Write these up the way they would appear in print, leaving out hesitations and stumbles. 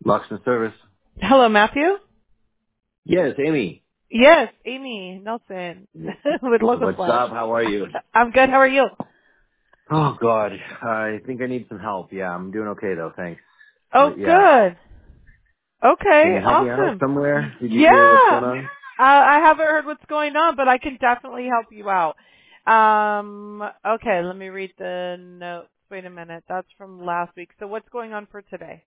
Locksmith Service. Hello, Matthew? Yes, Amy. Yes, Amy Nelson with Local What's Slash. up? How are you? I'm good. How are you? Oh, God. I think I need some help. Yeah, I'm doing okay, though. Thanks. Oh, But, yeah. good. Can Okay, you help me out awesome. somewhere? Did you Yeah. hear what's going on? I haven't heard what's going on, but I can definitely help you out. Okay, let me read the notes. Wait a minute. That's from last week. So what's going on for today?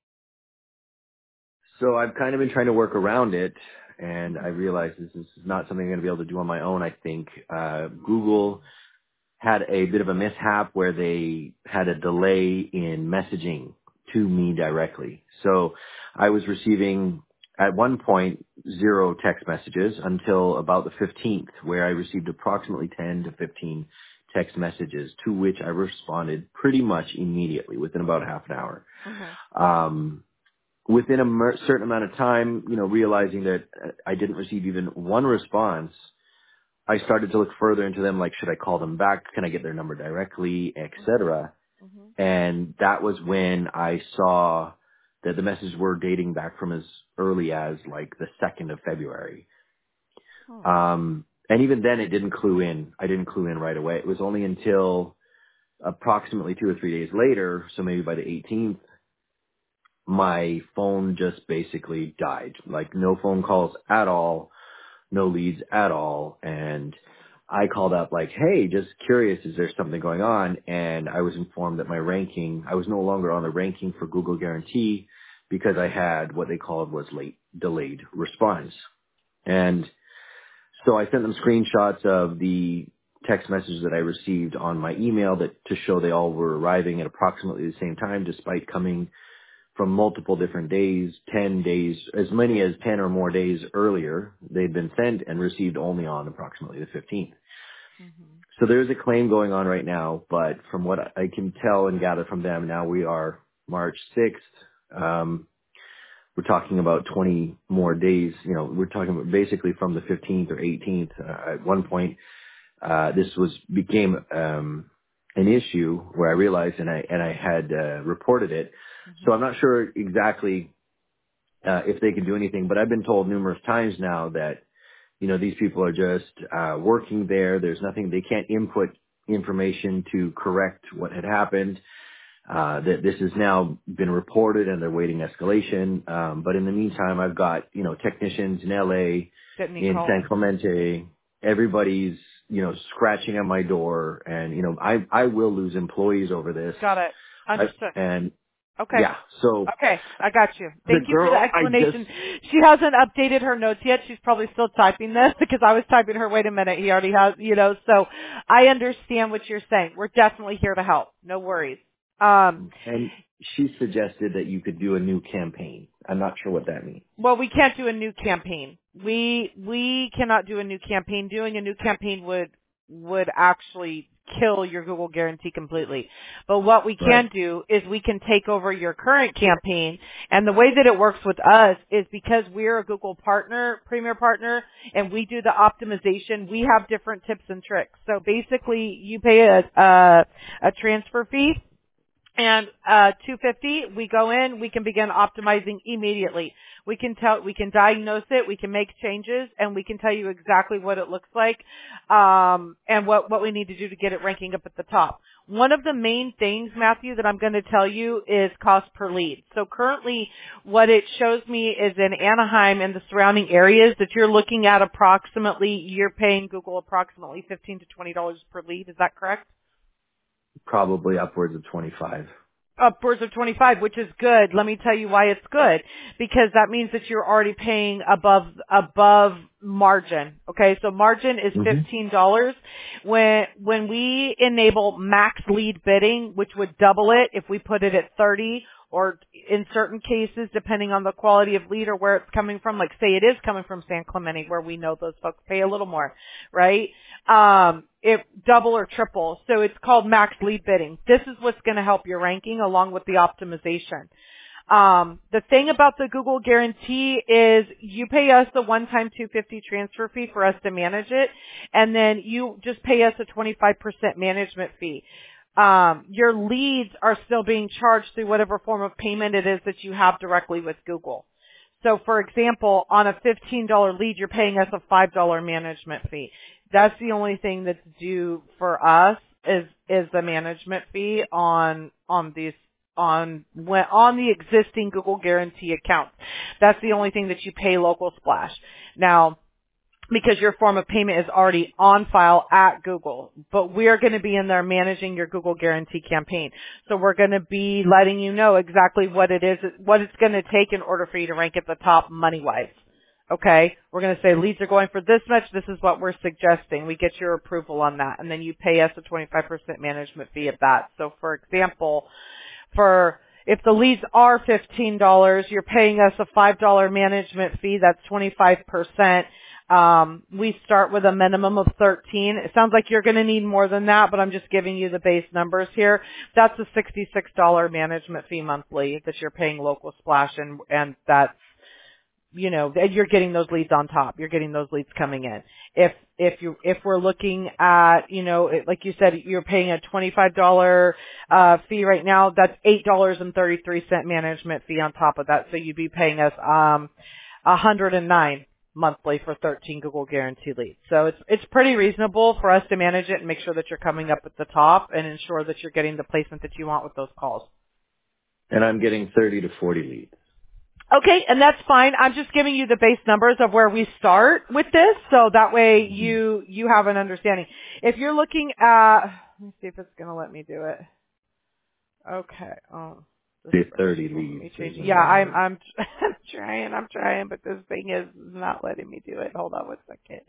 So I've kind of been trying to work around it, and I Mhm. realize this is not something I'm going to be able to do on my own, I think. Google had a bit of a mishap where they had a delay in messaging to me directly. So I was receiving at one point 0 text messages until about the 15th, where I received approximately 10 to 15 text messages, to which I responded pretty much immediately within about half an hour. Mhm. Within a certain amount of time, realizing that I didn't receive even one response, I started to look further into them, like, should I call them back? Can I get their number directly, etc. Mhm. And that was when I saw that the messages were dating back from as early as like the 2nd of February. Hmm. And even then it didn't clue in. I didn't clue in right away. It was only until approximately 2 or 3 days later, so maybe by the 18th, my phone just basically died. Like no phone calls at all, no leads at all. And I called up like, hey, just curious, is there something going on? And I was informed that my ranking, I was no longer on the ranking for Google Guarantee because I had what they called was delayed response. And so I sent them screenshots of the text messages that I received on my email that to show they all were arriving at approximately the same time, despite coming from multiple different days, 10 days, as many as 10 or more days earlier. They'd been sent and received only on approximately the 15th. Mhm. So there's a claim going on right now, but from what I can tell and gather from them, now we are March 6th. We're talking about 20 more days. We're talking about basically from the 15th or 18th. At one point, this became an issue where I realized and I had reported it. So Mhm. I'm not sure exactly if they can do anything, but I've been told numerous times now that these people are just working there. There's nothing, they can't input information to correct what had happened. That this has now been reported and they're waiting escalation. But in the meantime, I've got, technicians in LA, Didn't he in call? San Clemente. Everybody's, scratching at my door, and, I will lose employees over this. Got it. Understood. And Okay. yeah, so Okay, I got you. the Thank you for the girl, I just, explanation. She hasn't updated her notes yet. She's probably still typing this because I was typing her, wait a minute, he already has, so I understand what you're saying. We're definitely here to help. No worries. and she suggested that you could do a new campaign. I'm not sure what that means. Well, we can't do a new campaign. We cannot do a new campaign. Doing a new campaign would actually kill your Google guarantee completely. But what we Right. can do is we can take over your current campaign. And the way that it works with us is because we're a Google partner, premier partner, and we do the optimization, we have different tips and tricks. So basically you pay a transfer fee. And 250, we go in, we can begin optimizing immediately. We can diagnose it, we can make changes, and we can tell you exactly what it looks like, and what we need to do to get it ranking up at the top. One of the main things, Matthew, that I'm going to tell you is cost per lead. So currently, what it shows me is in Anaheim and the surrounding areas that you're looking at you're paying Google approximately $15 to $20 per lead. Is that correct? Probably upwards of 25. Upwards of 25, which is good. Let me tell you why it's good. Because that means that you're already paying above margin. Okay, so margin is Hmm. $15. When we enable max lead bidding, which would double it if we put it at 30, or in certain cases, depending on the quality of lead or where it's coming from, like say it is coming from San Clemente, where we know those folks pay a little more, right? It double or triple. So it's called max lead bidding. This is what's going to help your ranking along with the optimization. The thing about the Google guarantee is you pay us the one-time $250 transfer fee for us to manage it, and then you just pay us a 25% management fee. your leads are still being charged through whatever form of payment it is that you have directly with Google. So for example, on a $15 lead, you're paying us a $5 management fee. That's the only thing that's due for us is the management fee on the existing Google Guarantee accounts. That's the only thing that you pay Local Splash. Now, because your form of payment is already on file at Google, but we're going to be in there managing your Google Guarantee campaign. So we're going to be letting you know exactly what it is, what it's going to take in order for you to rank at the top money-wise. Okay? We're going to say leads are going for this much. This is what we're suggesting. We get your approval on that. And then you pay us a 25% management fee of that. So for example, if the leads are $15, you're paying us a $5 management fee. That's 25%. We start with a minimum of 13. It sounds like you're going to need more than that, but I'm just giving you the base numbers here. That's a $66 management fee monthly that you're paying Local Splash, and that's, you're getting those leads on top. You're getting those leads coming in. If we're looking at, like you said, you're paying a $25 fee right now, that's $8.33 management fee on top of that. So you'd be paying us $109 monthly for 13 Google Guarantee leads. So it's pretty reasonable for us to manage it and make sure that you're coming up at the top and ensure that you're getting the placement that you want with those calls. And I'm getting 30 to 40 leads. Okay, and that's fine. I'm just giving you the base numbers of where we start with this, so that way you have an understanding. If you're looking at, let me see if it's going to let me do it. Okay. Oh, 30 leads. Yeah, I'm trying, but this thing is not letting me do it. Hold on one second.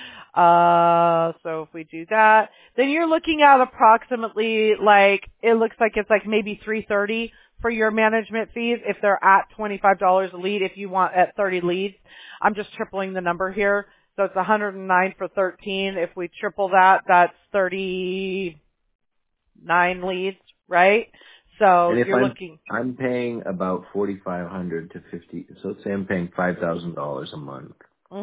So if we do that, then you're looking at approximately it looks like it's maybe $330 for your management fees if they're at $25 a lead. If you want at 30 leads, I'm just tripling the number here. So it's 109 for 13. If we triple that, that's 39 leads, right? So and you're looking. I'm paying about $4,500 to $50. So let's say I'm paying $5,000 a month.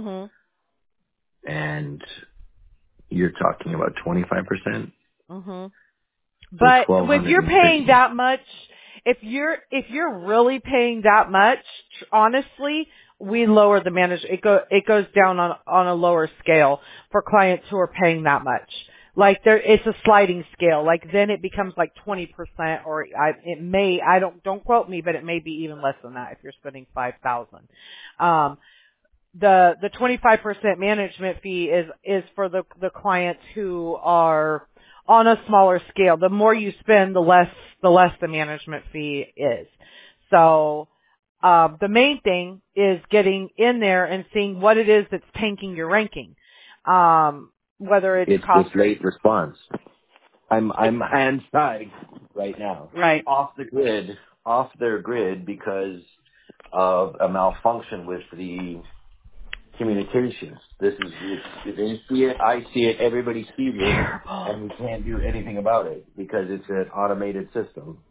Mm-hmm. And you're talking about 25%. Mm-hmm. But if you're paying that much, if you're really paying that much, honestly, we lower the it goes down on a lower scale for clients who are paying that much. It's a sliding scale. Then it becomes 20%, or don't quote me, but it may be even less than that if you're spending $5,000. The 25% management fee is for the clients who are on a smaller scale. The more you spend, the less the management fee is. So, the main thing is getting in there and seeing what it is that's tanking your ranking. Whether it's cost this late response. I'm hands-tied right now. Right. Off their grid because of a malfunction with the communications. They see it, I see it, everybody sees it, and we can't do anything about it because it's an automated system.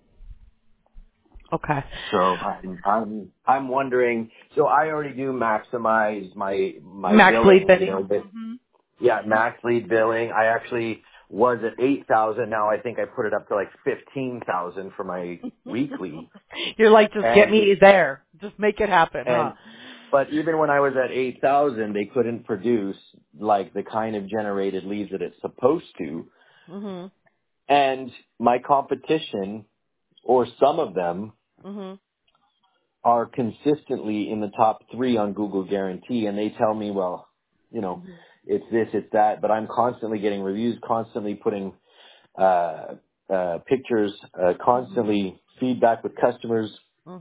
Okay. So I'm wondering. So I already do maximize my max billing, lead bidding. Yeah, max lead billing. I actually was at 8,000. Now I think I put it up to 15,000 for my weekly. You're just get me there. Just make it happen, huh? But even when I was at 8,000, they couldn't produce the kind of generated leads that it's supposed to. Mm-hmm. And my competition, or some of them, are consistently in the top 3 on Google Guarantee, and they tell me, well, it's this, it's that, but I'm constantly getting reviews, constantly putting pictures, constantly feedback with customers.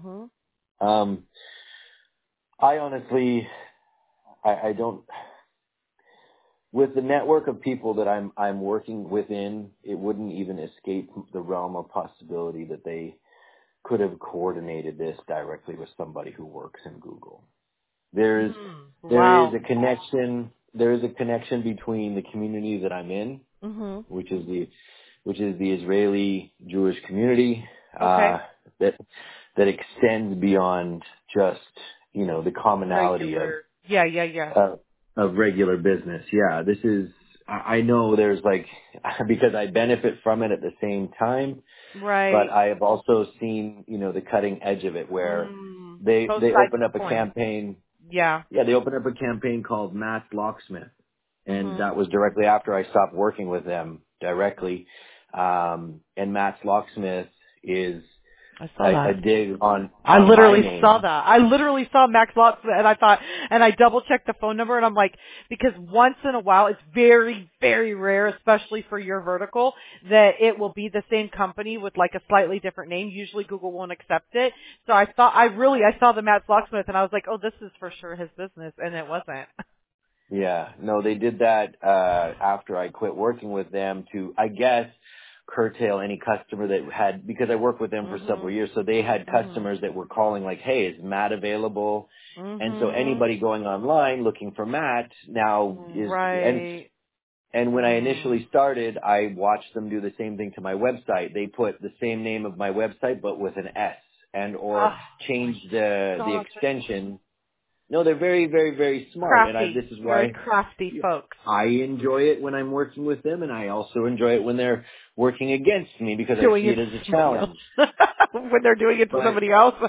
I honestly, I don't, with the network of people that I'm working within, it wouldn't even escape the realm of possibility that they could have coordinated this directly with somebody who works in Google. There is a connection. There is a connection between the community that I'm in, which is the Israeli Jewish community, that extends beyond just the commonality of regular business. Yeah, this is I know there's like, because I benefit from it at the same time, but Right. I have also seen, the cutting edge of it where Both they sides opened of up the a coin. campaign. Yeah. Yeah, they opened up a campaign called Matt's Locksmith. And Mhm. that was directly after I stopped working with them directly. And Matt's Locksmith is I saw a that. dig I on my literally saw name. that. I literally saw Max Lotz and I thought, and I double checked the phone number and I'm like, because once in a while, it's very, very rare, especially for your vertical, that it will be the same company with like a slightly different name. Usually Google won't accept it. So I thought, I saw the Max Locksmith and I was like, oh, this is for sure his business. And it wasn't. Yeah, no, they did that after I quit working with them to, I guess, curtail any customer that had, because I worked with them for several Mhm. years, so they had Mhm. customers that were calling like, hey, is Matt available? And so Mhm. anybody going online looking for Matt now is, Right. and when I Mm. initially started, I watched them do the same thing to my website. They put the same name of my website, but with an S, and or Oh my changed the God. extension. No, they're very, very, very smart, and this Crafty. is Very why crafty folks. I enjoy it when I'm working with them, and I also enjoy it when they're working against me because I Doing see it it as to a somebody else. challenge. When they're doing it to But somebody else.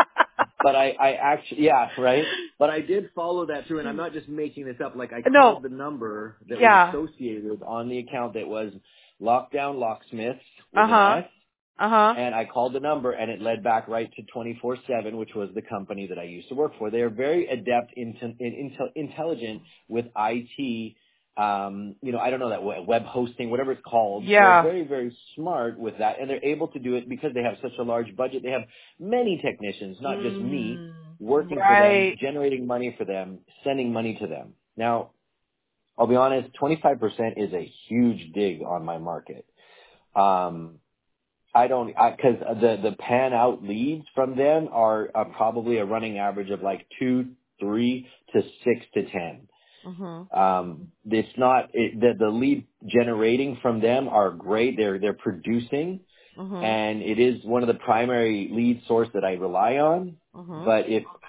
I actually, yeah, right. But I did follow that through, and I'm not just making this up. Like I No. called the number that was Yeah. associated on the account that was Lockdown Locksmiths with an Uh-huh. S, Uh-huh. and I called the number, and it led back right to 24/7, which was the company that I used to work for. They are very adept, intelligent with IT. I don't know that web hosting, whatever it's called. They're Yeah. very, very smart with that, and they're able to do it because they have such a large budget. They have many technicians, not just me, working for them, Right. generating money for them, sending money to them. Now, I'll be honest, 25% is a huge dig on my market. Um, because the pan out leads from them are probably a running average of like 2, 3 to 6 to 10. Mhm. It's not the lead generating from them are great. They're producing, Mhm. and it is one of the primary lead source that I rely on. Mhm. But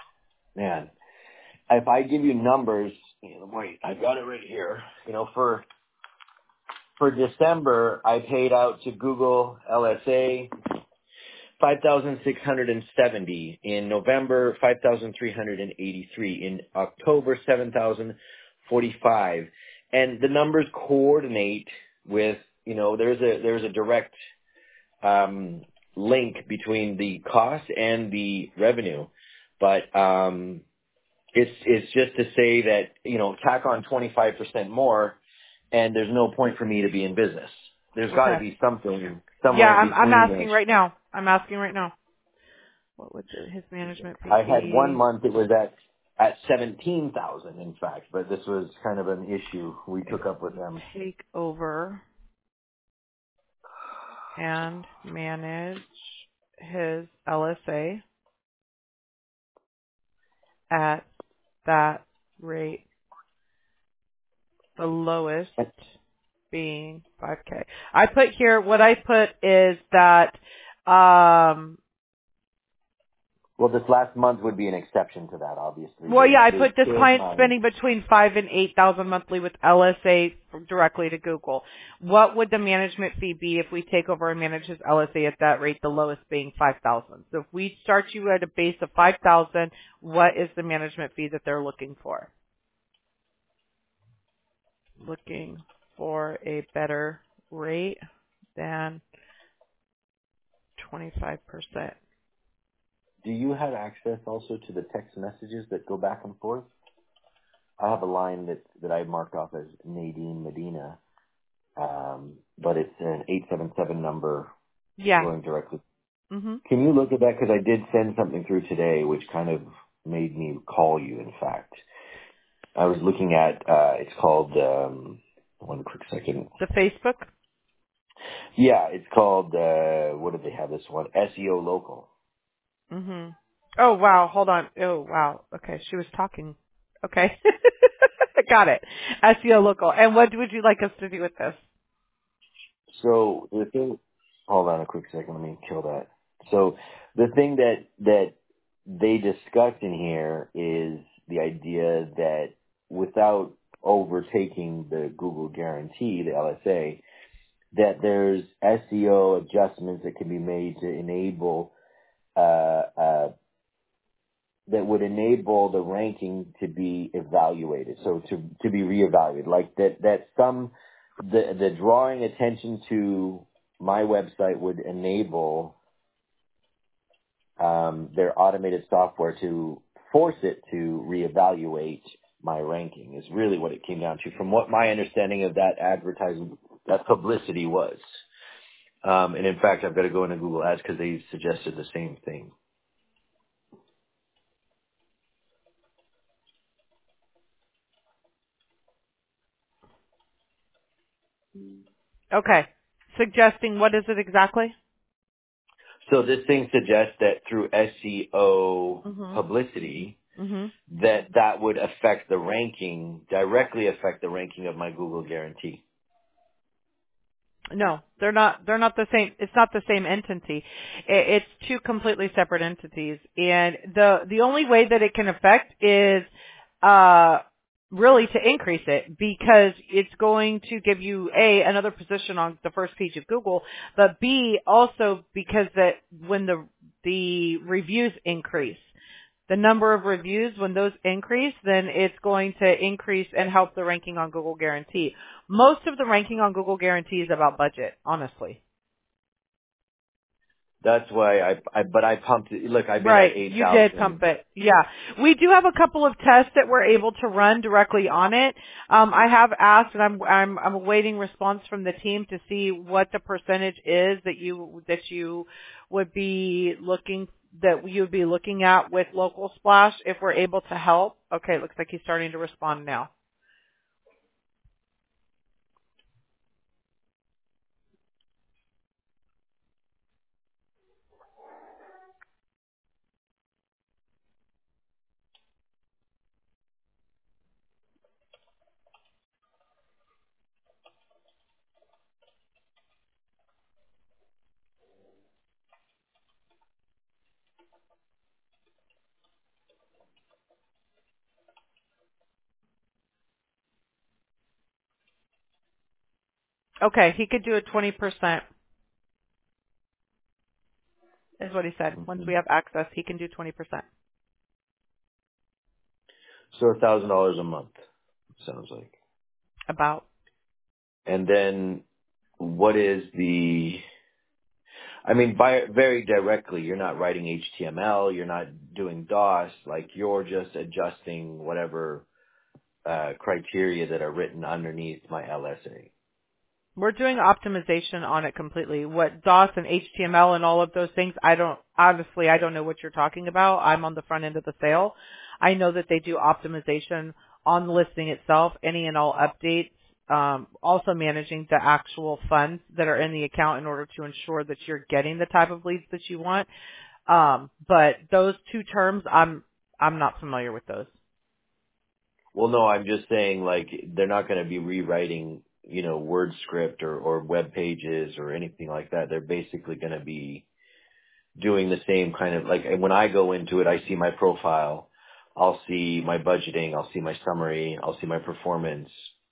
if I give you numbers, wait, I've got it right here. For December, I paid out to Google LSA 5,670. In November, 5,383. In October, 7,045. And the numbers coordinate with, there's a direct link between the cost and the revenue. But it's just to say that, tack on 25% more, and there's no point for me to be in business. There's got to Okay. be something Yeah, somewhere in I'm between there. asking right now. I'm asking right now. What would his management fee I had one be? month it was at 17,000 in fact, but this was kind of an issue we If took up with we them. take over and manage his LSA at that rate, the lowest being 5K. I put here, what I put is that, Well, this last month would be an exception to that, obviously. well, yeah, I They put this killed client my. spending between 5 and 8,000 monthly with LSA directly to Google. What would the management fee be if we take over and manage his LSA at that rate, the lowest being 5,000? So if we start you at a base of 5,000, what is the management fee that they're looking for? Looking for a better rate than 25%. Do you have access also to the text messages that go back and forth? I have a line that I marked off as Nadine Medina, but it's an 877 number Yeah. going directly. Mhm. Can you look at that? Because I did send something through today, which kind of made me call you, in fact. I was looking at, it's called, one quick second. The Facebook? Yeah, it's called, what did they have this one? SEO Local. Mhm. Oh wow, hold on. Oh wow. Okay, she was talking. Okay. Got it. SEO local. And what would you like us to do with this? So the thing, hold on a quick second, let me kill that. So the thing that they discussed in here is the idea that without overtaking the Google guarantee, the LSA, that there's SEO adjustments that can be made to enable that would enable the ranking to be evaluated, so to be reevaluated, like that the drawing attention to my website would enable their automated software to force it to reevaluate my ranking is really what it came down to, from what my understanding of that advertising, that publicity was. And in fact, I've got to go into Google Ads because they suggested the same thing. Okay. Suggesting what is it exactly? So this thing suggests that through SEO Mhm. publicity, Mhm. that would affect the ranking, directly affect the ranking of my Google guarantee. No, they're not. They're not the same. It's not the same entity. It's two completely separate entities, and the only way that it can affect is uh really to increase it, because it's going to give you another position on the first page of Google, but B, also because that when the reviews increase, the number of reviews, when those increase, then it's going to increase and help the ranking on Google Guarantee. Most of the ranking on Google Guarantee is about budget, honestly. That's why but I pumped it. Look, I've been at Right, you did pump 8,000. it. Yeah, we do have a couple of tests that we're able to run directly on it. I have asked, and I'm awaiting response from the team to see what the percentage is that you would be looking at with Local Splash if we're able to help. Okay, looks like he's starting to respond now. Okay, he could do a 20%, is what he said. Once Mhm. we have access, he can do 20%. So $1,000 a month, sounds like. About. And then what is I mean, very directly, you're not writing HTML, you're not doing DOS, like you're just adjusting whatever criteria that are written underneath my LSA. We're doing optimization on it completely. What DOS and HTML and all of those things, I don't know what you're talking about. I'm on the front end of the sale. I know that they do optimization on the listing itself, any and all updates, also managing the actual funds that are in the account in order to ensure that you're getting the type of leads that you want. But those two terms, I'm not familiar with those. Well, no, I'm just saying, like, they're not going to be rewriting, word script or web pages or anything like that. They're basically going to be doing the same kind of, like, when I go into it, I see my profile, I'll see my budgeting, I'll see my summary, I'll see my performance,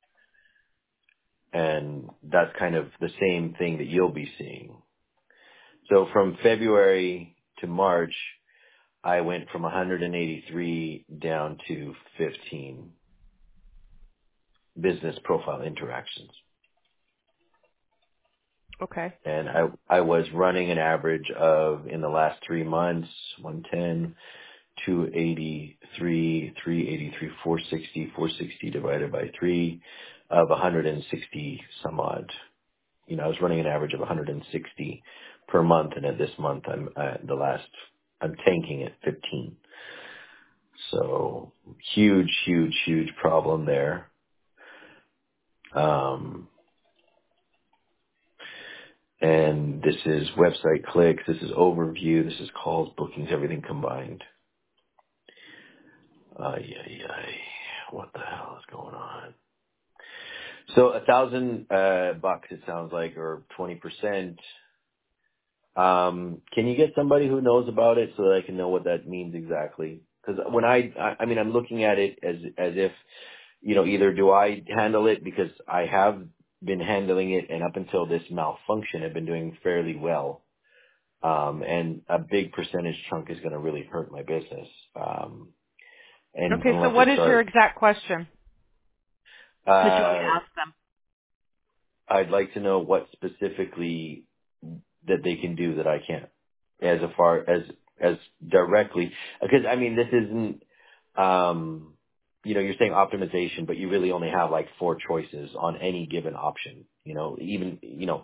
and that's kind of the same thing that you'll be seeing. So from February to March, I went from 183 down to 15 business profile interactions. Okay. And I was running an average of, in the last 3 months, 110, 283, 383, 460 divided by 3 of 160 some odd. I was running an average of 160 per month, and at this month I'm tanking at 15. So huge problem there. And this is website clicks, this is overview, this is calls, bookings, everything combined. What the hell is going on? So $1,000 it sounds like, or 20%. Can you get somebody who knows about it so that I can know what that means exactly? Because when I'm looking at it as if either do I handle it because I have been handling it, and up until this malfunction, I've been doing fairly well. And a big percentage chunk is going to really hurt my business. And Okay, so unless what I is your start, exact question that you want to uh, ask them? I'd like to know what specifically that they can do that I can't, as far as directly, because I mean, this isn't, you're saying optimization, but you really only have like 4 choices on any given option. Even,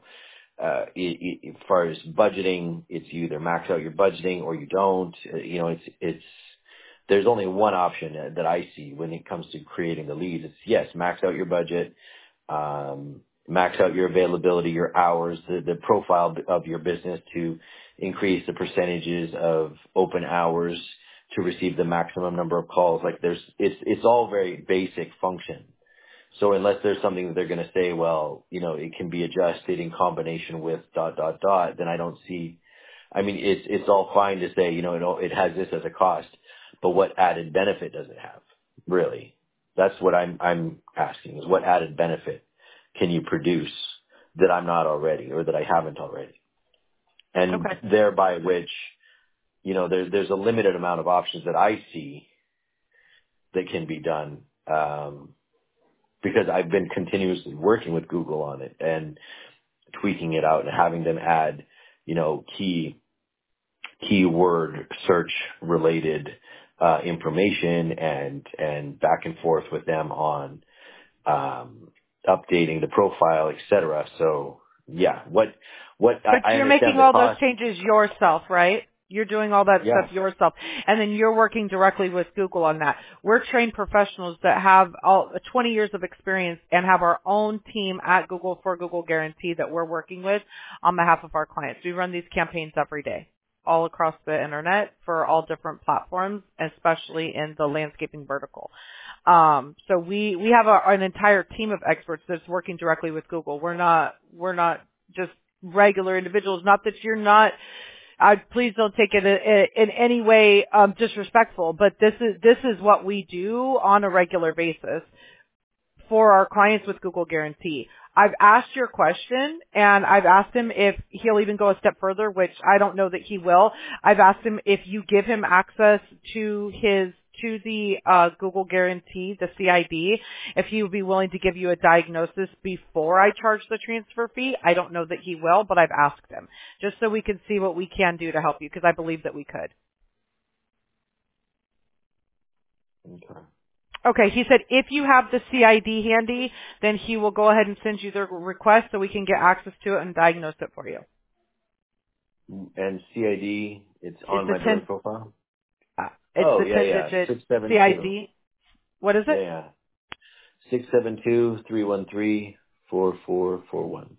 as far as budgeting, it's you either max out your budgeting or you don't. It's there's only one option that I see when it comes to creating the leads. It's yes, max out your budget, max out your availability, your hours, the profile of your business to increase the percentages of open hours to receive the maximum number of calls. Like it's all very basic function. So unless there's something that they're going to say, well, it can be adjusted in combination with ... then I don't see. I mean, it's all fine to say, it has this as a cost, but what added benefit does it have? Really, that's what I'm asking: is what added benefit can you produce that I'm not already, or that I haven't already, and Okay. thereby which, there's a limited amount of options that I see that can be done. Because I've been continuously working with Google on it and tweaking it out and having them add, keyword search related information and back and forth with them on updating the profile, etc. So yeah, what But I you're understand making the all those cost. changes yourself, right? You're doing all that Yeah. stuff yourself. And then you're working directly with Google on that. We're trained professionals that have 20 years of experience and have our own team at Google for Google Guarantee that we're working with on behalf of our clients. We run these campaigns every day, all across the internet for all different platforms, especially in the landscaping vertical. So we have an entire team of experts that's working directly with Google. We're not just regular individuals. Not that you're not. Please don't take it in any way disrespectful, but this is what we do on a regular basis for our clients with Google Guarantee. I've asked your question, and I've asked him if he'll even go a step further, which I don't know that he will. I've asked him if you give him access to the Google Guarantee, the CID, if he would be willing to give you a diagnosis before I charge the transfer fee. I don't know that he will, but I've asked him just so we can see what we can do to help you, because I believe that we could. Okay. Okay, he said if you have the CID handy, then he will go ahead and send you the request so we can get access to it and diagnose it for you. And CID, it's It's on the my billing profile. it's Oh the yeah, 10 yeah, digit 672. CID. What is Yeah, it? yeah. 672-313-4441.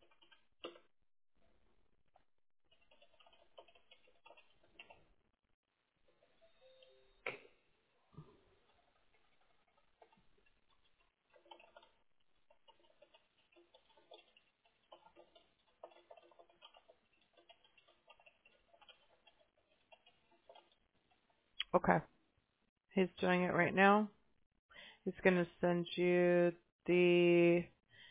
Okay, he's doing it right now. He's going to send you the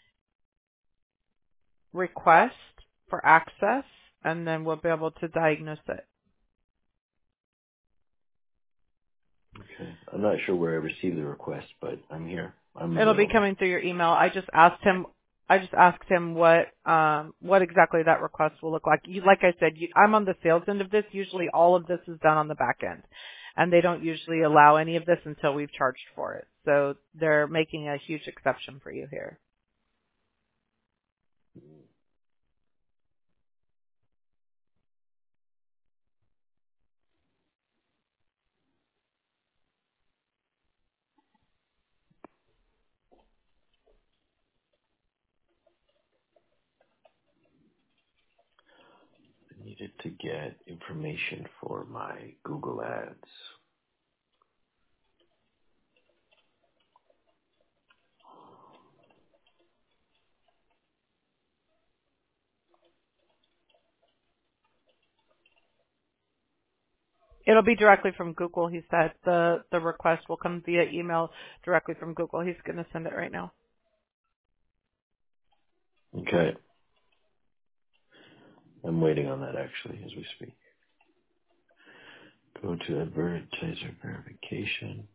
request for access, and then we'll be able to diagnose it. Okay. I'm not sure where I received the request, but I'm here. I'm It'll be available. coming through your email. I just asked him what exactly that request will look like. Like I said, I'm on the sales end of this. Usually all of this is done on the back end, and they don't usually allow any of this until we've charged for it. So they're making a huge exception for you here. I needed to get information for my Google Ads. It'll be directly from Google, he said. The request will come via email directly from Google. He's going to send it right now. Okay. I'm waiting on that actually as we speak. Go to advertiser verification.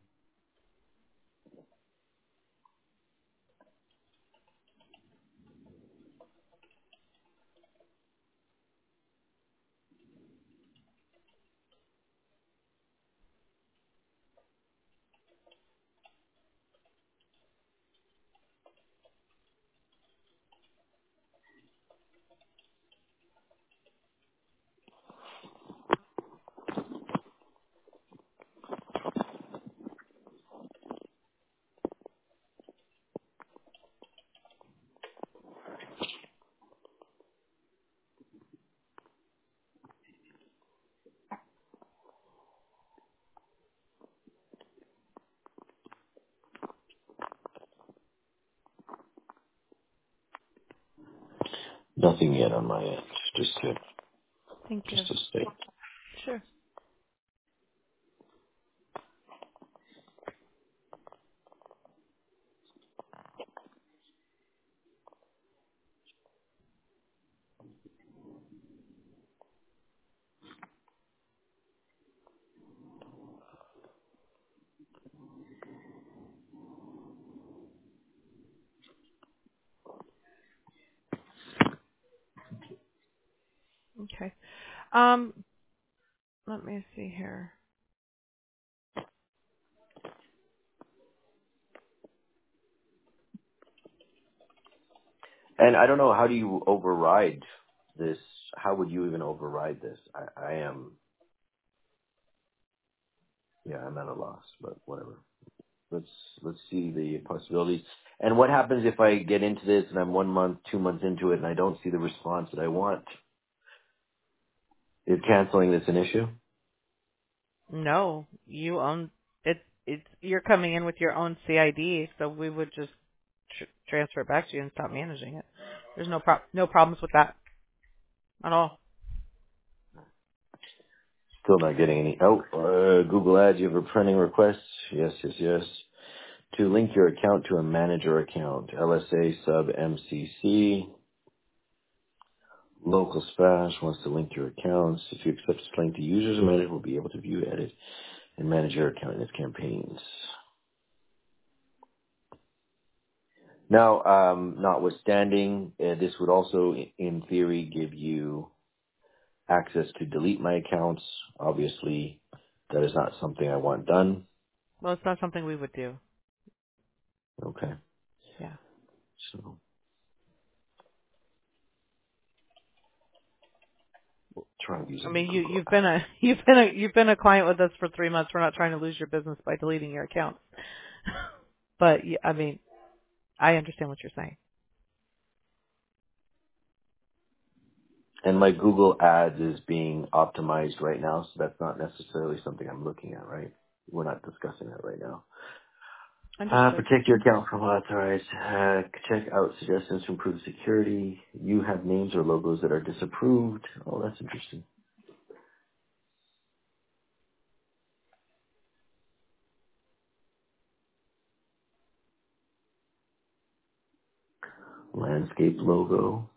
Nothing yet on my end. Thank you. Just to state. Sure. Okay. Let me see here. And I don't know, how do you override this? How would you even override this? I'm at a loss, but whatever. Let's see the possibilities. And what happens if I get into this and I'm 1 month, 2 months into it and I don't see the response that I want? Is canceling this an issue? No, you own it. It's you're coming in with your own CID, so we would just transfer it back to you and stop managing it. There's no problems with that at all. Still not getting any. Google Ads, you have a printing request. Yes. To link your account to a manager account. LSA sub MCC. Local Splash wants to link your accounts. If you accept this link, the users and manager will be able to view, edit, and manage your account in its campaigns. Now, notwithstanding, this would also, in theory, give you access to delete my accounts. Obviously, that is not something I want done. Well, it's not something we would do. Okay. Yeah. So, try I using the mean, Google you've app. been a you've been a client with us for 3 months. We're not trying to lose your business by deleting your accounts. But I mean, I understand what you're saying. And my Google Ads is being optimized right now, so that's not necessarily something I'm looking at, right? We're not discussing that right now. Understood. Protect your account from unauthorized. Check out suggestions to improve security. You have names or logos that are disapproved. Oh, that's interesting. Landscape logo.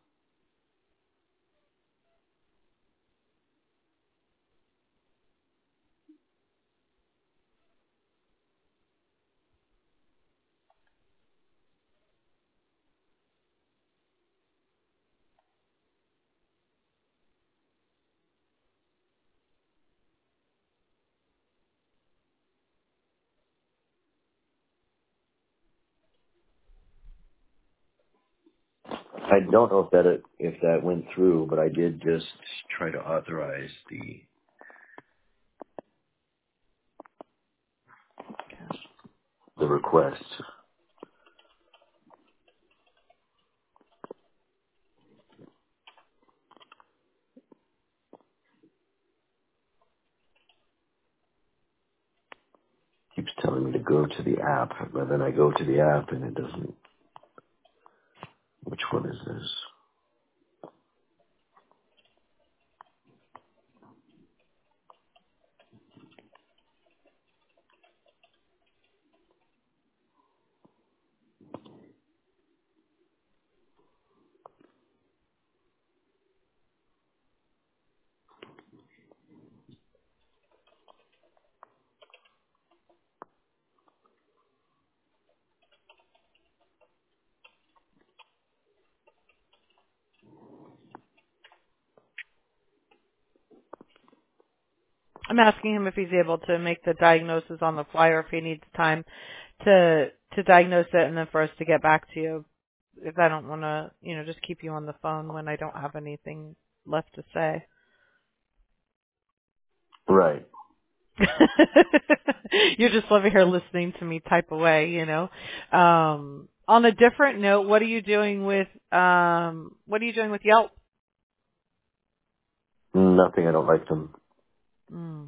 I don't know if that went through, but I did just try to authorize Okay. the request. Keeps telling me to go to the app, but then I go to the app and it doesn't. Which one is this? I'm asking him if he's able to make the diagnosis on the fly or if he needs time to diagnose it and then for us to get back to you. If I don't want to, just keep you on the phone when I don't have anything left to say. Right. You're just over here listening to me type away. On a different note, what are you doing with Yelp? Nothing. I don't like them. Mm.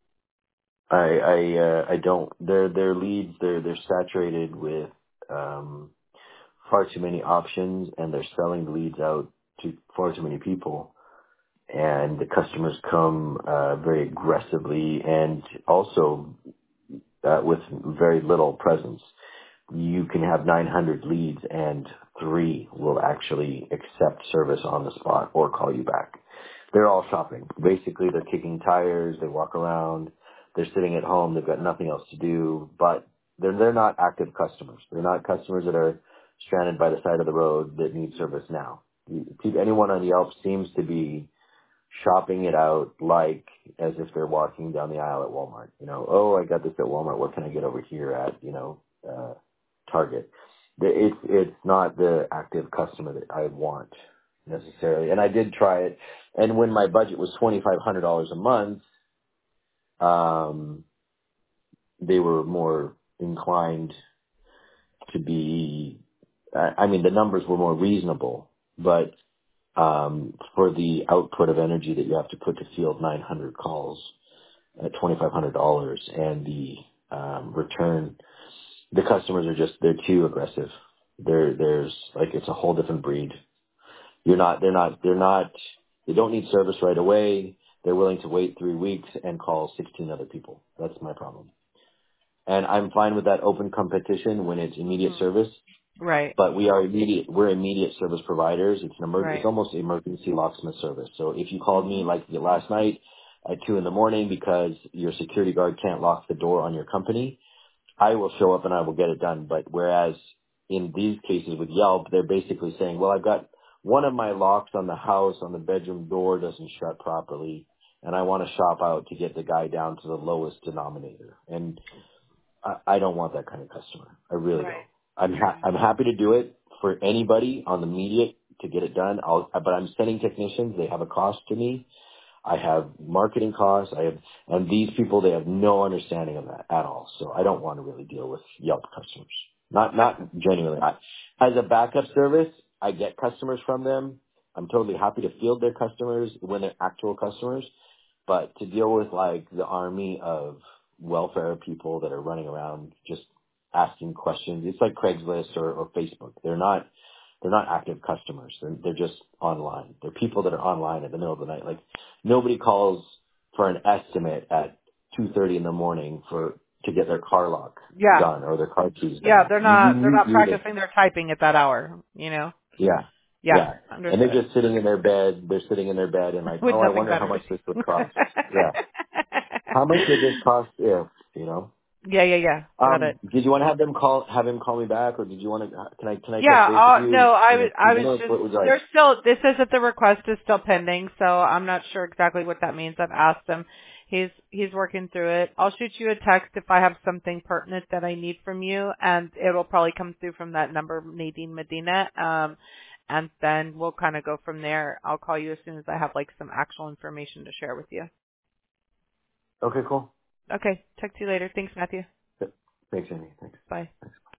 I don't. Their leads. They're saturated with far too many options, and they're selling the leads out to far too many people. And the customers come very aggressively, and also with very little presence. You can have 900 leads and 3 will actually accept service on the spot or call you back. They're all shopping. Basically, they're kicking tires. They walk around. They're sitting at home. They've got nothing else to do, but they're not active customers. They're not customers that are stranded by the side of the road that need service now. Anyone on Yelp seems to be shopping it out like as if they're walking down the aisle at Walmart. Oh, I got this at Walmart. What can I get over here at, Target? It's not the active customer that I want necessarily. And I did try it. And when my budget was $2,500 a month, they were more inclined to be, the numbers were more reasonable, but for the output of energy that you have to put to field 900 calls at $2,500 and the return, the customers they're too aggressive. It's a whole different breed. They don't need service right away. They're willing to wait 3 weeks and call 16 other people. That's my problem. And I'm fine with that open competition when it's immediate service. Right. But we're immediate service providers. It's Right. it's almost emergency locksmith service. So if you called me like last night at 2 a.m. because your security guard can't lock the door on your company, I will show up and I will get it done. But whereas in these cases with Yelp, they're basically saying, well, I've got one of my locks on the house on the bedroom door doesn't shut properly, and I want to shop out to get the guy down to the lowest denominator. And I don't want that kind of customer. I really don't. I'm happy to do it for anybody on the immediate to get it done. But I'm sending technicians. They have a cost to me. I have marketing costs. And these people, they have no understanding of that at all. So I don't want to really deal with Yelp customers. Not genuinely. As a backup service, I get customers from them. I'm totally happy to field their customers when they're actual customers. But to deal with like the army of welfare people that are running around just asking questions, it's like Craigslist or Facebook. They're not active customers. They're just online. They're people that are online in the middle of the night. Like nobody calls for an estimate at 2:30 in the morning to get their car lock done or their car keys done. Yeah, they're not You practicing their typing at that hour, Yeah. Yeah. And they're just sitting in their bed. They're sitting in their bed and like, With oh, I nothing wonder how better to much this would do. cost. Yeah. How much would this cost if, Yeah. Got it. Did you want to have him call me back, or did you want to? Can I Yeah, touch base with you? no, I In a was few I was minutes? just What would you like? there's still this says that the request is still pending, so I'm not sure exactly what that means. I've asked him. He's working through it. I'll shoot you a text if I have something pertinent that I need from you, and it'll probably come through from that number, Nadine Medina. And then we'll kind of go from there. I'll call you as soon as I have like some actual information to share with you. Okay, cool. Okay, talk to you later. Thanks, Matthew. Thanks, Amy. Thanks. Bye.